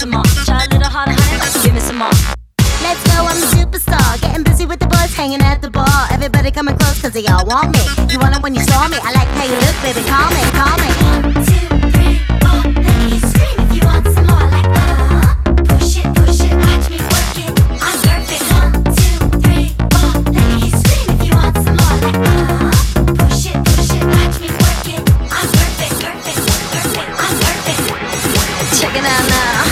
some more. Try a little harder, honey, give me some more. Let's go, I'm a superstar. Getting busy with the boys, hanging at the bar. Everybody coming close cause they all want me. You want it when you saw me. I like how you look, baby, call me, call me. 1, 2, 3, 4, let me scream if you want some more. Like push it, watch me work it. I'm perfect. 1, 2, 3, 4, let me scream if you want some more. Like push it, watch me work it. I'm perfect, I'm perfect. Check it out now.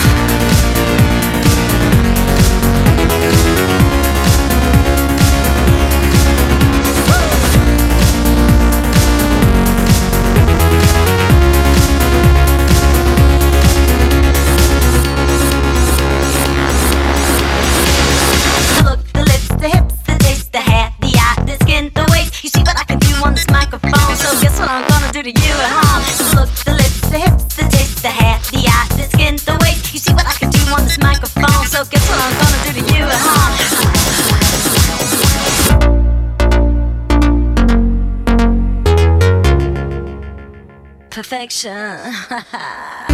To you at home. The look, the lips, the hips, the taste, the hair, the eye, the skin, the waist. You see what I can do on this microphone. So guess what I'm gonna do to you at home. Perfection.